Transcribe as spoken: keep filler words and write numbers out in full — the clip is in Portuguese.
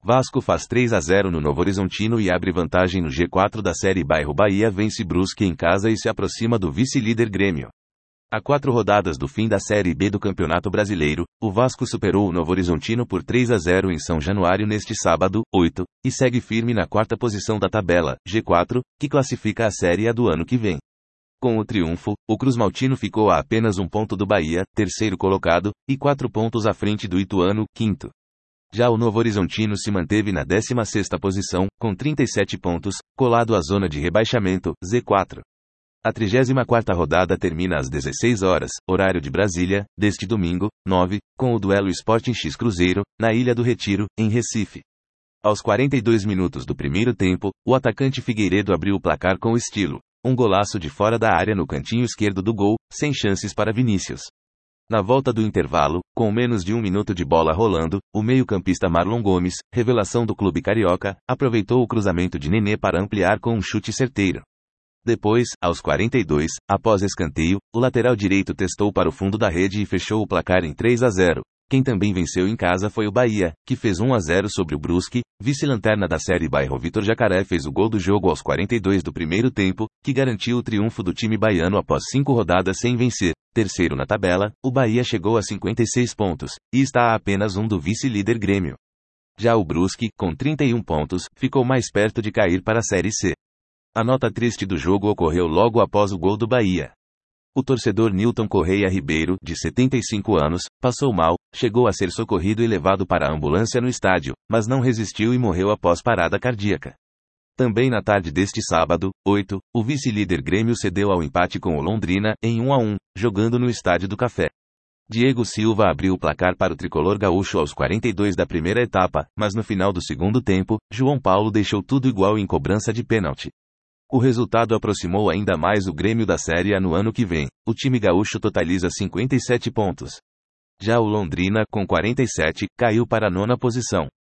Vasco faz três a zero no Novo Horizontino e abre vantagem no G quatro da Série Bairro. Bahia vence Brusque em casa e se aproxima do vice-líder Grêmio. A quatro rodadas do fim da Série B do Campeonato Brasileiro, o Vasco superou o Novo Horizontino por três a zero em São Januário neste sábado, oito, e segue firme na quarta posição da tabela, G quatro, que classifica a Série A do ano que vem. Com o triunfo, o Cruzmaltino ficou a apenas um ponto do Bahia, terceiro colocado, e quatro pontos à frente do Ituano, quinto. Já o Novo Horizontino se manteve na décima sexta posição, com trinta e sete pontos, colado à zona de rebaixamento, Z quatro. A trigésima quarta rodada termina às dezesseis horas, horário de Brasília, deste domingo, nove, com o duelo Sporting X Cruzeiro, na Ilha do Retiro, em Recife. Aos quarenta e dois minutos do primeiro tempo, o atacante Figueiredo abriu o placar com estilo. Um golaço de fora da área no cantinho esquerdo do gol, sem chances para Vinícius. Na volta do intervalo, com menos de um minuto de bola rolando, o meio-campista Marlon Gomes, revelação do clube carioca, aproveitou o cruzamento de Nenê para ampliar com um chute certeiro. Depois, aos quarenta e dois, após escanteio, o lateral direito testou para o fundo da rede e fechou o placar em três a zero. Quem também venceu em casa foi o Bahia, que fez um a zero sobre o Brusque, vice-lanterna da Série Bairro. Vitor Jacaré fez o gol do jogo aos quarenta e dois do primeiro tempo, que garantiu o triunfo do time baiano após cinco rodadas sem vencer. Terceiro na tabela, o Bahia chegou a cinquenta e seis pontos, e está a apenas um do vice-líder Grêmio. Já o Brusque, com trinta e um pontos, ficou mais perto de cair para a Série C. A nota triste do jogo ocorreu logo após o gol do Bahia. O torcedor Nilton Correia Ribeiro, de setenta e cinco anos, passou mal, chegou a ser socorrido e levado para a ambulância no estádio, mas não resistiu e morreu após parada cardíaca. Também na tarde deste sábado, oito, o vice-líder Grêmio cedeu ao empate com o Londrina, em um a um, jogando no Estádio do Café. Diego Silva abriu o placar para o tricolor gaúcho aos quarenta e dois da primeira etapa, mas no final do segundo tempo, João Paulo deixou tudo igual em cobrança de pênalti. O resultado aproximou ainda mais o Grêmio da Série A no ano que vem. O time gaúcho totaliza cinquenta e sete pontos. Já o Londrina, com quarenta e sete, caiu para a nona posição.